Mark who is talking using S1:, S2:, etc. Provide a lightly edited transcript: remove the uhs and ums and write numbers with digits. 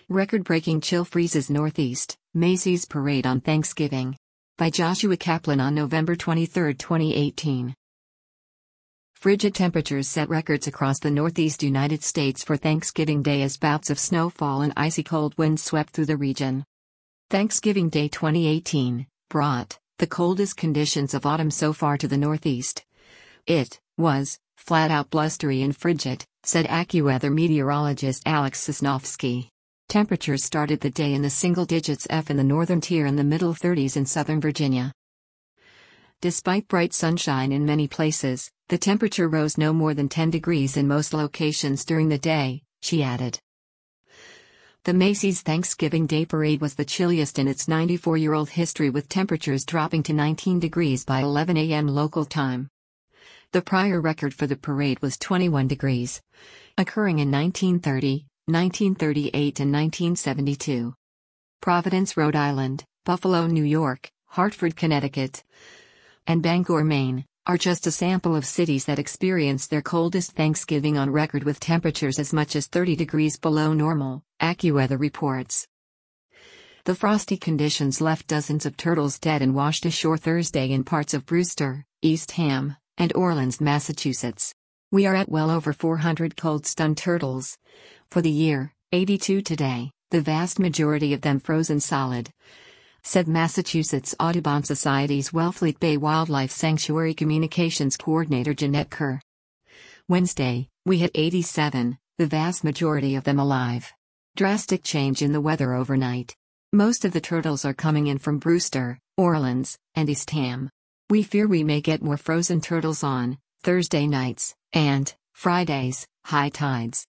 S1: Record-breaking chill freezes Northeast, Macy's Parade on Thanksgiving. By Joshua Kaplan on November 23, 2018. Frigid temperatures set records across the Northeast United States for Thanksgiving Day as bouts of snowfall and icy cold winds swept through the region. Thanksgiving Day 2018 brought the coldest conditions of autumn so far to the Northeast. It was flat-out blustery and frigid, said AccuWeather meteorologist Alex Sosnowski. Temperatures started the day in the single digits in the northern tier and the middle 30s in southern Virginia. Despite bright sunshine in many places, the temperature rose no more than 10 degrees in most locations during the day, she added. The Macy's Thanksgiving Day Parade was the chilliest in its 94-year-old history, with temperatures dropping to 19 degrees by 11 a.m. local time. The prior record for the parade was 21 degrees, occurring in 1930, 1938 and 1972. Providence, Rhode Island, Buffalo, New York, Hartford, Connecticut, and Bangor, Maine, are just a sample of cities that experienced their coldest Thanksgiving on record, with temperatures as much as 30 degrees below normal, AccuWeather reports. The frosty conditions left dozens of turtles dead and washed ashore Thursday in parts of Brewster, Eastham, and Orleans, Massachusetts. We are at well over 400 cold-stunned turtles. For the year, 82 today, the vast majority of them frozen solid, said Massachusetts Audubon Society's Wellfleet Bay Wildlife Sanctuary Communications Coordinator Jeanette Kerr. Wednesday, we had 87, the vast majority of them alive. Drastic change in the weather overnight. Most of the turtles are coming in from Brewster, Orleans, and Eastham. We fear we may get more frozen turtles on Thursday nights and Fridays, high tides.